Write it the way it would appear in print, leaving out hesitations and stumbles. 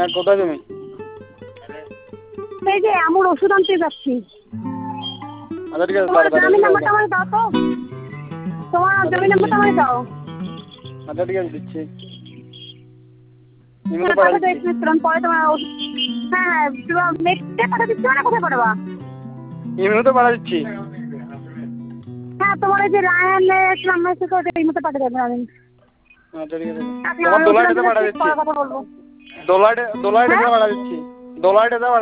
হ্যাঁ, কোথায় তুমি? এই যে আমার ওষুধ আনতে যাচ্ছি। আচ্ছা ঠিক আছে, তোমার তাড়াতাড়ি জমি এসে নাম্বারটা দাও। আমাকে দাও তো। তোমার জমি নাম্বারটা আমাকে দাও। আচ্ছা ঠিক আছে, দিচ্ছি। হ্যাঁ, ইমোতে পাঠা পাঠাতে দিচ্ছি। এসেছিলাম পরে তোমার হ্যাঁ নেক্সটে পাঠা দিচ্ছি না কোথায় পাঠাবা? ইমোতে পাঠা দিচ্ছি। হ্যাঁ, তোমার এই যে রায়ানের নাম্বার থেকে ওটা এই মতো পাঠিয়ে দেবেন আমি। আচ্ছা ঠিক আছে, আপনি তোমার আমার ওষুধ আনতে দোলাইটাতে পাঠা যাচ্ছি, দিচ্ছি। পরে কথা বলবো। দোলাইটাতে হ্যাঁ পাঠা দিচ্ছি। দোলাইটাতে